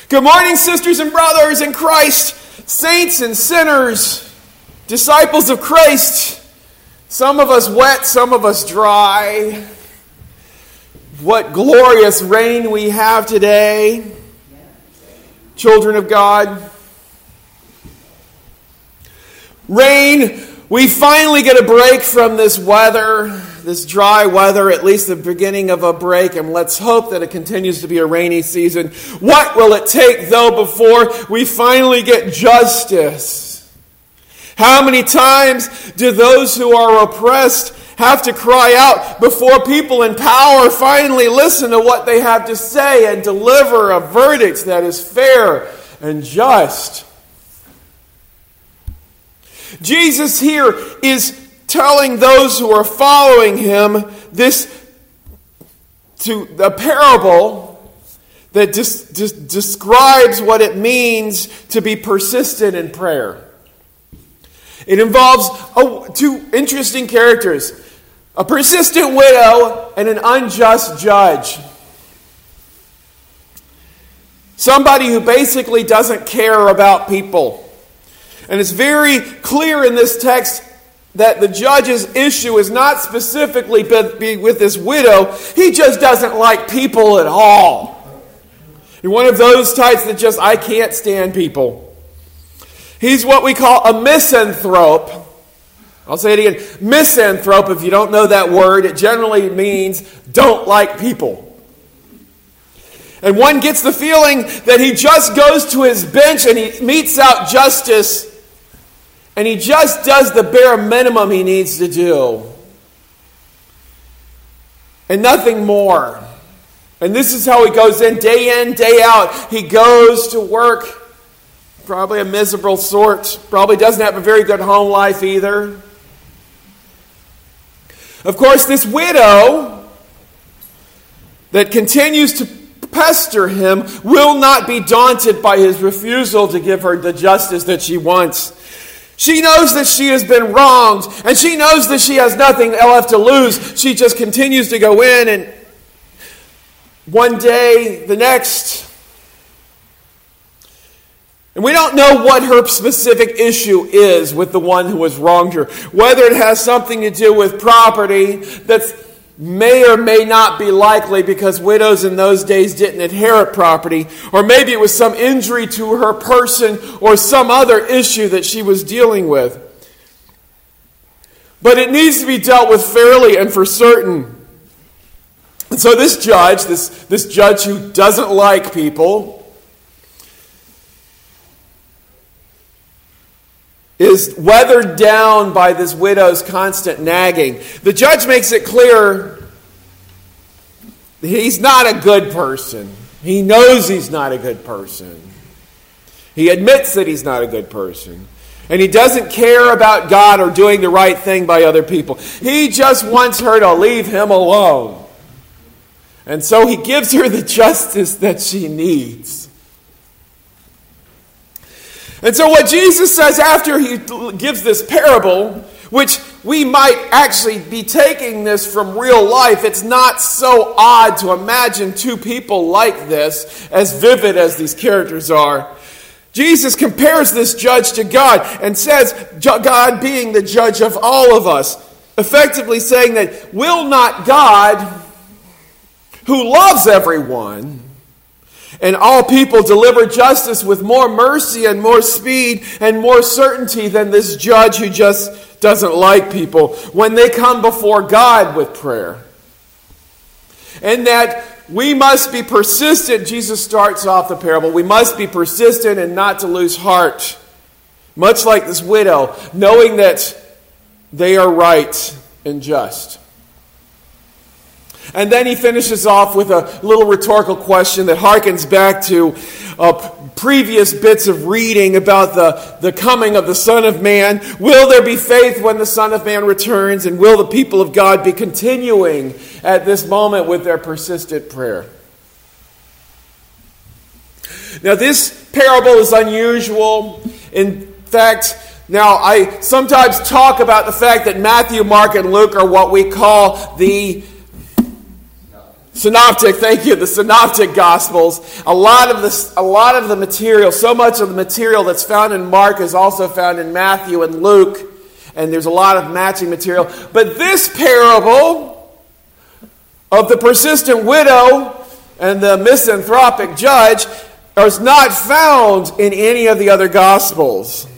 Good morning, sisters and brothers in Christ, saints and sinners, disciples of Christ. Some of us wet, some of us dry. What glorious rain we have today, children of God. Rain, we finally get a break from this weather, this dry weather, at least the beginning of a break, and let's hope that it continues to be a rainy season. What will it take, though, before we finally get justice? How many times do those who are oppressed have to cry out before people in power finally listen to what they have to say and deliver a verdict that is fair and just? Jesus here is telling those who are following him a parable that describes what it means to be persistent in prayer. It involves two interesting characters, a persistent widow and an unjust judge. Somebody who basically doesn't care about people. And it's very clear in this text that the judge's issue is not specifically with this widow. He just doesn't like people at all. He's one of those types that I can't stand people. He's what we call a misanthrope. I'll say it again. Misanthrope, if you don't know that word, it generally means don't like people. And one gets the feeling that he just goes to his bench and he metes out justice, and he just does the bare minimum he needs to do. And nothing more. And this is how he goes in, day out. He goes to work. Probably a miserable sort. Probably doesn't have a very good home life either. Of course, this widow that continues to pester him will not be daunted by his refusal to give her the justice that she wants. She knows that she has been wronged, and she knows that she has nothing left to lose. She just continues to go in, and one day, the next. And we don't know what her specific issue is with the one who has wronged her. Whether it has something to do with property that may or may not be likely because widows in those days didn't inherit property. Or maybe it was some injury to her person or some other issue that she was dealing with. But it needs to be dealt with fairly and for certain. And so this judge, this judge who doesn't like people, is weathered down by this widow's constant nagging. The judge makes it clear he's not a good person. He knows he's not a good person. He admits that he's not a good person. And he doesn't care about God or doing the right thing by other people. He just wants her to leave him alone. And so he gives her the justice that she needs. And so what Jesus says after he gives this parable, which we might actually be taking this from real life, it's not so odd to imagine two people like this, as vivid as these characters are. Jesus compares this judge to God and says, God being the judge of all of us, effectively saying that will not God, who loves everyone, and all people deliver justice with more mercy and more speed and more certainty than this judge who just doesn't like people when they come before God with prayer? And that we must be persistent. Jesus starts off the parable. We must be persistent and not to lose heart. Much like this widow, knowing that they are right and just. And then he finishes off with a little rhetorical question that harkens back to previous bits of reading about the coming of the Son of Man. Will there be faith when the Son of Man returns? And will the people of God be continuing at this moment with their persistent prayer? Now, this parable is unusual. In fact, now I sometimes talk about the fact that Matthew, Mark, and Luke are what we call the Synoptic, thank you. The Synoptic Gospels. A lot of the material, so much of the material that's found in Mark is also found in Matthew and Luke, and there's a lot of matching material. But this parable of the persistent widow and the misanthropic judge is not found in any of the other Gospels.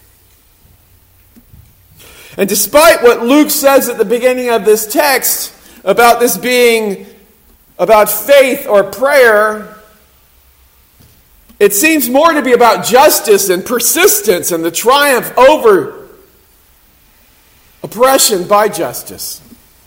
And despite what Luke says at the beginning of this text about this being about faith or prayer, it seems more to be about justice and persistence and the triumph over oppression by justice.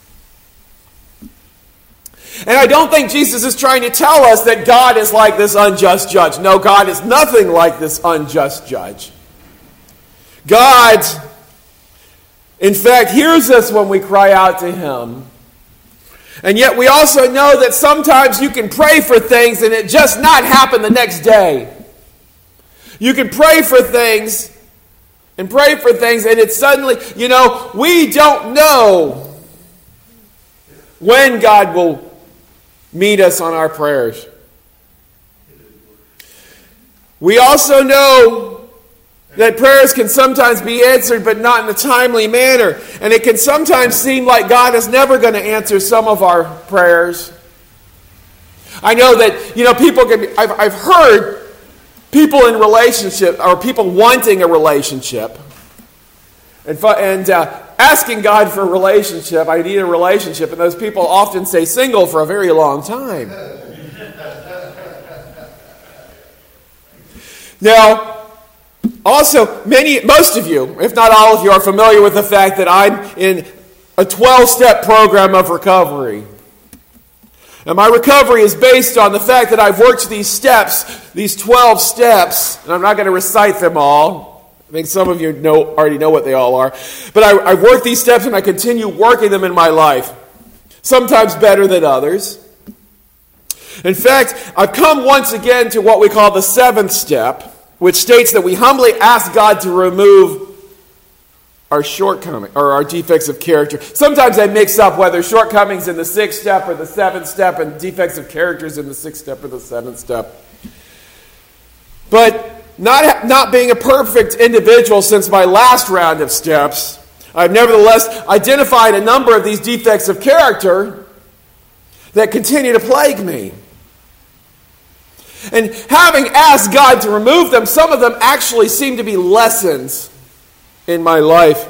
And I don't think Jesus is trying to tell us that God is like this unjust judge. No, God is nothing like this unjust judge. God, in fact, hears us when we cry out to Him. And yet we also know that sometimes you can pray for things and it just not happen the next day. You can pray for things and it's suddenly, we don't know when God will meet us on our prayers. We also know that prayers can sometimes be answered, but not in a timely manner. And it can sometimes seem like God is never going to answer some of our prayers. I know that, people can be, I've heard people in relationship, or people wanting a relationship, and asking God for a relationship. I need a relationship. And those people often stay single for a very long time. Now, also, most of you, if not all of you, are familiar with the fact that I'm in a 12-step program of recovery. And my recovery is based on the fact that I've worked these steps, these 12 steps, and I'm not going to recite them all. I think some of you already know what they all are. But I've worked these steps and I continue working them in my life, sometimes better than others. In fact, I've come once again to what we call the 7th step, which states that we humbly ask God to remove our shortcomings or our defects of character. Sometimes I mix up whether shortcomings in the 6th step or the 7th step and defects of characters in the 6th step or the 7th step. But not being a perfect individual since my last round of steps, I've nevertheless identified a number of these defects of character that continue to plague me. And having asked God to remove them, some of them actually seem to be lessons in my life.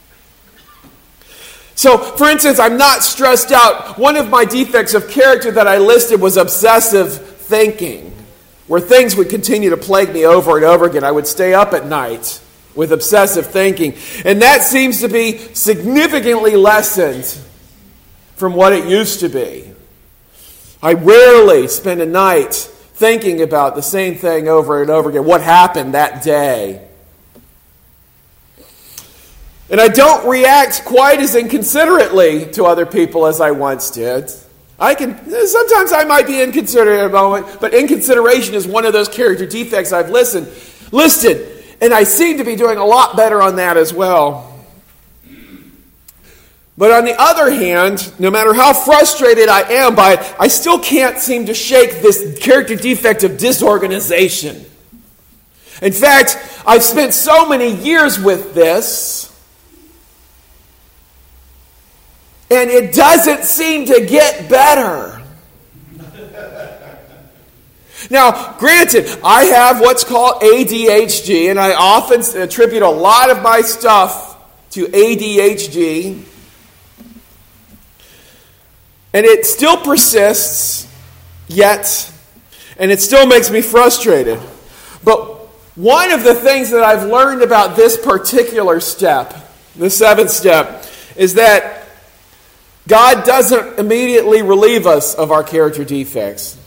So, for instance, I'm not stressed out. One of my defects of character that I listed was obsessive thinking, where things would continue to plague me over and over again. I would stay up at night with obsessive thinking. And that seems to be significantly lessened from what it used to be. I rarely spend a night thinking about the same thing over and over again. What happened that day? And I don't react quite as inconsideranely to other people as I once did. Sometimes I might be inconsiderate at a moment, but inconsideration is one of those character defects I've listed. And I seem to be doing a lot better on that as well. But on the other hand, no matter how frustrated I am by it, I still can't seem to shake this character defect of disorganization. In fact, I've spent so many years with this, and it doesn't seem to get better. Now, granted, I have what's called ADHD, and I often attribute a lot of my stuff to ADHD. And it still persists, yet, and it still makes me frustrated. But one of the things that I've learned about this particular step, the 7th step, is that God doesn't immediately relieve us of our character defects.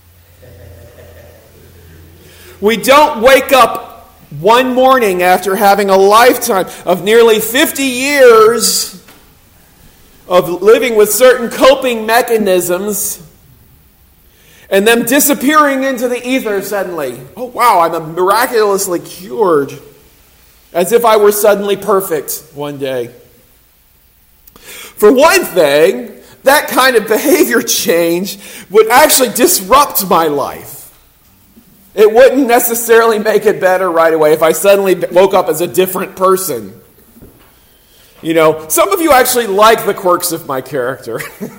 We don't wake up one morning after having a lifetime of nearly 50 years of living with certain coping mechanisms and them disappearing into the ether suddenly. Oh, wow, I'm miraculously cured. As if I were suddenly perfect one day. For one thing, that kind of behavior change would actually disrupt my life. It wouldn't necessarily make it better right away if I suddenly woke up as a different person. You know, some of you actually like the quirks of my character.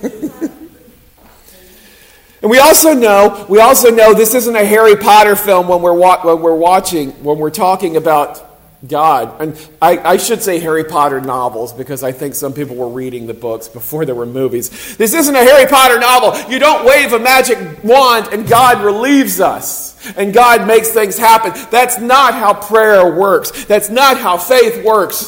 And we also know this isn't a Harry Potter film when we're talking about God. And I should say Harry Potter novels, because I think some people were reading the books before there were movies. This isn't a Harry Potter novel. You don't wave a magic wand and God relieves us and God makes things happen. That's not how prayer works. That's not how faith works.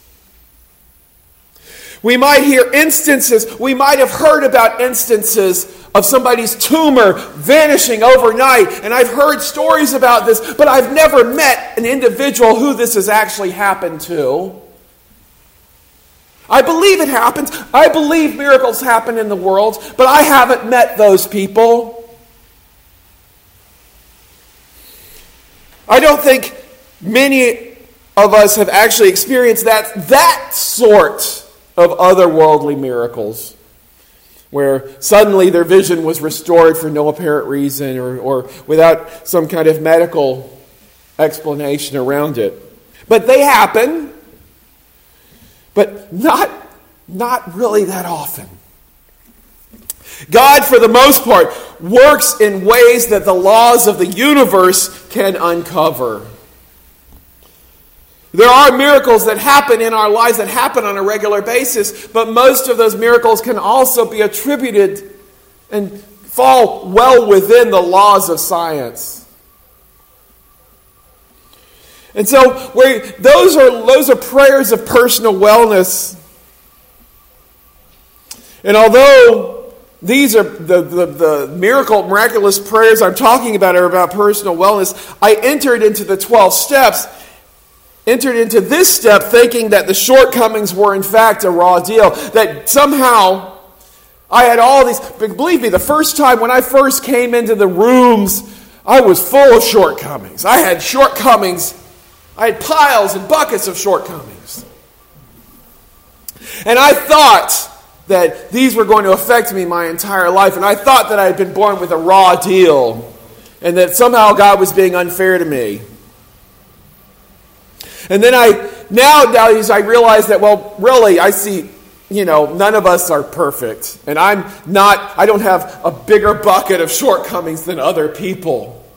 We might have heard about instances of somebody's tumor vanishing overnight, and I've heard stories about this, but I've never met an individual who this has actually happened to. I believe it happens. I believe miracles happen in the world, but I haven't met those people. I don't think many of us have actually experienced that sort of otherworldly miracles, where suddenly their vision was restored for no apparent reason or without some kind of medical explanation around it. But they happen, but not really that often. God, for the most part, works in ways that the laws of the universe can uncover. There are miracles that happen in our lives, that happen on a regular basis, but most of those miracles can also be attributed and fall well within the laws of science. And so those are prayers of personal wellness. And although these are the miraculous prayers I'm talking about are about personal wellness, I entered into this step thinking that the shortcomings were in fact a raw deal. That somehow I had all these... Believe me, the first time when I first came into the rooms, I was full of shortcomings. I had shortcomings. I had piles and buckets of shortcomings. And I thought that these were going to affect me my entire life. And I thought that I had been born with a raw deal. And that somehow God was being unfair to me. And then nowadays I realize that, well, really, I see, none of us are perfect. And I don't have a bigger bucket of shortcomings than other people.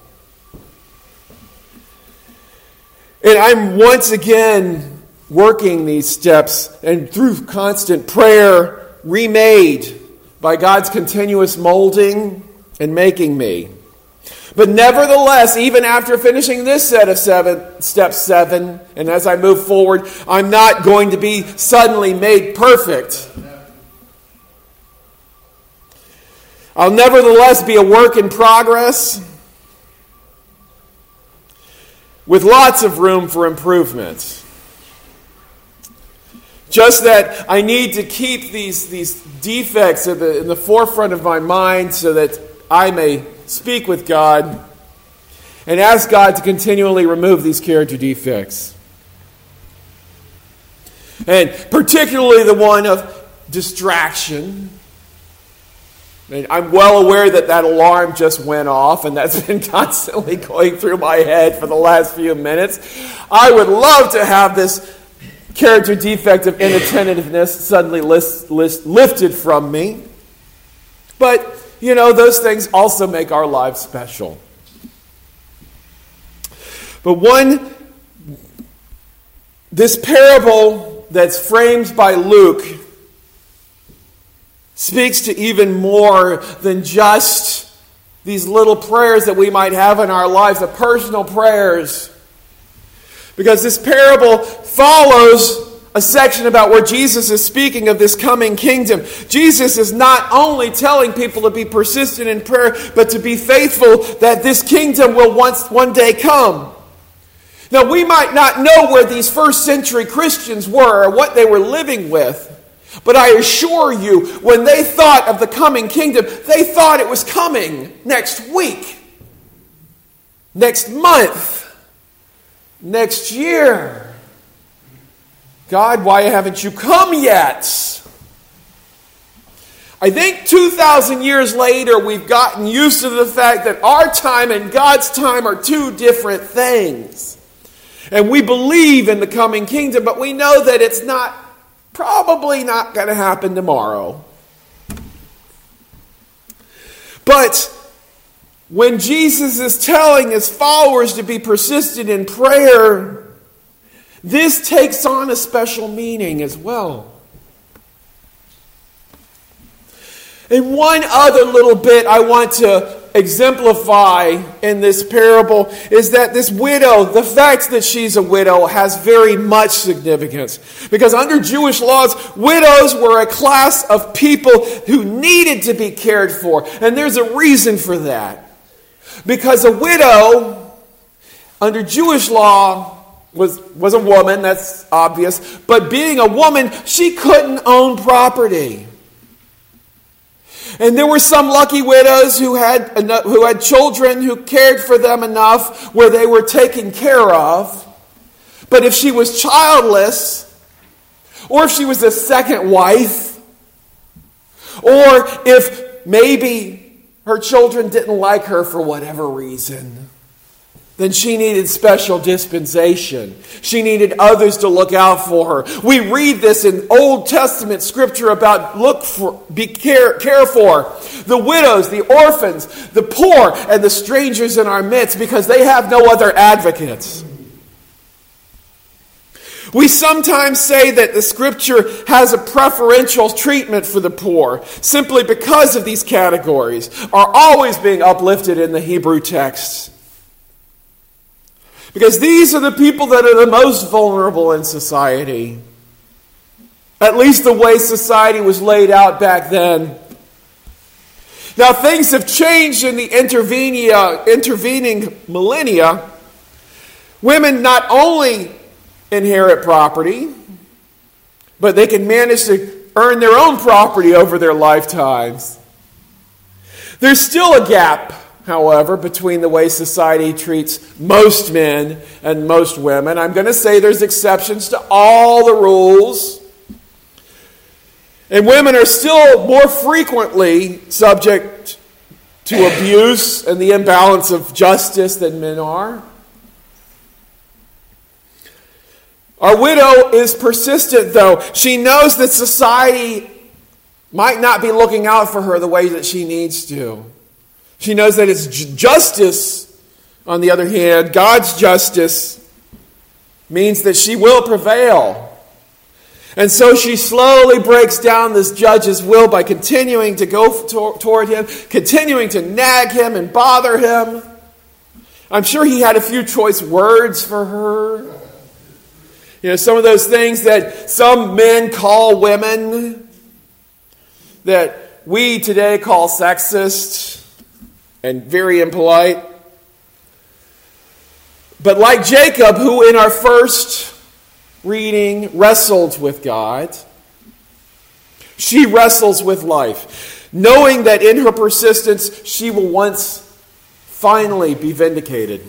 And I'm once again working these steps, and through constant prayer, remade by God's continuous molding and making me. But nevertheless, even after finishing this set of step 7, and as I move forward, I'm not going to be suddenly made perfect. I'll nevertheless be a work in progress with lots of room for improvement. Just that I need to keep these defects in the forefront of my mind so that I may speak with God and ask God to continually remove these character defects. And particularly the one of distraction. And I'm well aware that alarm just went off, and that's been constantly going through my head for the last few minutes. I would love to have this character defect of inattentiveness suddenly lifted from me. But those things also make our lives special. But this parable that's framed by Luke speaks to even more than just these little prayers that we might have in our lives, the personal prayers. Because this parable follows a section about where Jesus is speaking of this coming kingdom. Jesus is not only telling people to be persistent in prayer, but to be faithful that this kingdom will one day come. Now, we might not know where these first century Christians were or what they were living with, but I assure you, when they thought of the coming kingdom, they thought it was coming next week, next month, next year. God, why haven't you come yet? I think 2,000 years later, we've gotten used to the fact that our time and God's time are two different things. And we believe in the coming kingdom, but we know that it's probably not going to happen tomorrow. But when Jesus is telling his followers to be persistent in prayer, this takes on a special meaning as well. And one other little bit I want to exemplify in this parable is that this widow, the fact that she's a widow, has very much significance. Because under Jewish laws, widows were a class of people who needed to be cared for. And there's a reason for that. Because a widow, under Jewish law, was a woman, that's obvious. But being a woman, she couldn't own property. And there were some lucky widows who had children who cared for them enough where they were taken care of. But if she was childless, or if she was a second wife, or if maybe her children didn't like her for whatever reason, then she needed special dispensation. She needed others to look out for her. We read this in Old Testament scripture about care for the widows, the orphans, the poor, and the strangers in our midst because they have no other advocates. We sometimes say that the scripture has a preferential treatment for the poor simply because of these categories are always being uplifted in the Hebrew texts. Because these are the people that are the most vulnerable in society. At least the way society was laid out back then. Now things have changed in the intervening millennia. Women not only inherit property, but they can manage to earn their own property over their lifetimes. There's still a gap, however, between the way society treats most men and most women. I'm going to say there's exceptions to all the rules. And women are still more frequently subject to abuse and the imbalance of justice than men are. Our widow is persistent, though. She knows that society might not be looking out for her the way that she needs to. She knows that it's justice, on the other hand, God's justice, means that she will prevail. And so she slowly breaks down this judge's will by continuing to go toward him, continuing to nag him and bother him. I'm sure he had a few choice words for her. You know, some of those things that some men call women, that we today call sexist and very impolite. But like Jacob, who in our first reading wrestled with God, she wrestles with life, knowing that in her persistence she will once finally be vindicated.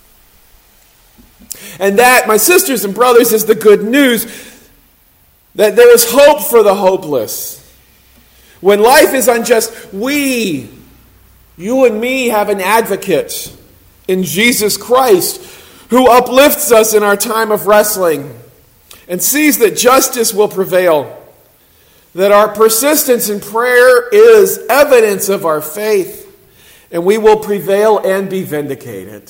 And that, my sisters and brothers, is the good news, that there is hope for the hopeless. When life is unjust, you and me, have an advocate in Jesus Christ who uplifts us in our time of wrestling and sees that justice will prevail, that our persistence in prayer is evidence of our faith, and we will prevail and be vindicated.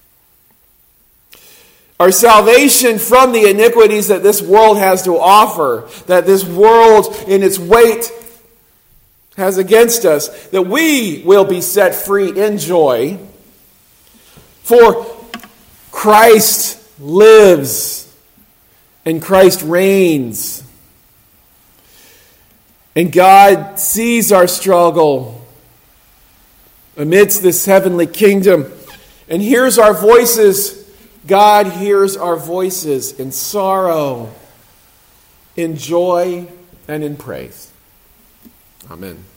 Our salvation from the iniquities that this world has to offer, that this world in its weight has against us, that we will be set free in joy. For Christ lives and Christ reigns. And God sees our struggle amidst this heavenly kingdom and hears our voices. God hears our voices in sorrow, in joy, and in praise. Amen.